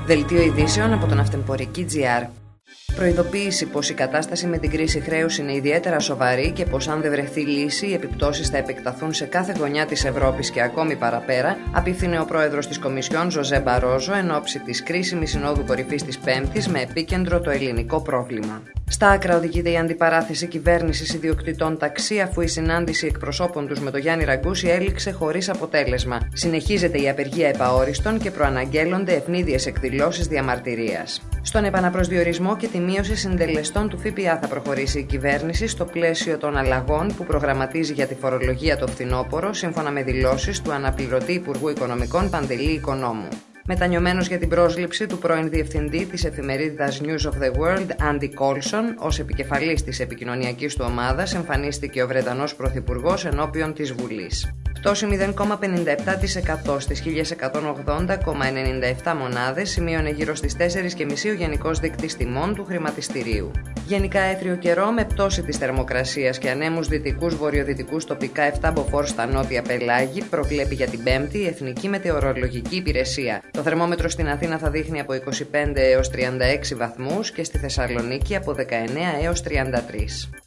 Δελτίο ειδήσεων από τον Αυτεμπορική.gr. Προειδοποίηση πως η κατάσταση με την κρίση χρέους είναι ιδιαίτερα σοβαρή και πως αν δεν βρεθεί λύση, οι επιπτώσεις θα επεκταθούν σε κάθε γωνιά της Ευρώπης και ακόμη παραπέρα, απίφθινε ο πρόεδρος της Κομισιόν, Ζωζέ Μπαρόζο, εν ώψη της κρίσιμης συνόδου κορυφής της Πέμπτης με επίκεντρο το ελληνικό πρόβλημα. Στα άκρα οδηγείται η αντιπαράθεση κυβέρνησης ιδιοκτητών ταξί, αφού η συνάντηση εκπροσώπων τους με τον Γιάννη Ραγκούση έληξε χωρίς αποτέλεσμα. Συνεχίζεται η απεργία επαόριστον και προαναγγέλλονται ευνίδιες εκδηλώσεις διαμαρτυρίας. Στον επαναπροσδιορισμό και τη μείωση συντελεστών του ΦΠΑ θα προχωρήσει η κυβέρνηση στο πλαίσιο των αλλαγών που προγραμματίζει για τη φορολογία το φθινόπωρο, σύμφωνα με δηλώσεις του αναπληρωτή Υπουργού Οικονομικών Παντελή Οικονόμου. Μετανιωμένος για την πρόσληψη του πρώην διευθυντή της εφημερίδας News of the World, Andy Coulson, ως επικεφαλής της επικοινωνιακής του ομάδας, εμφανίστηκε ο Βρετανός Πρωθυπουργός ενώπιον της Βουλής. Πτώση 0,57% στις 1180,97 μονάδες σημείωνε γύρω στις 4,5 ο γενικός δείκτης τιμών του χρηματιστηρίου. Γενικά έθριο καιρό με πτώση της θερμοκρασίας και ανέμους δυτικούς-βορειοδυτικούς τοπικά 7 μποφόρ στα νότια πελάγη προβλέπει για την Πέμπτη η Εθνική Μετεωρολογική Υπηρεσία. Το θερμόμετρο στην Αθήνα θα δείχνει από 25 έως 36 βαθμούς και στη Θεσσαλονίκη από 19 έως 33.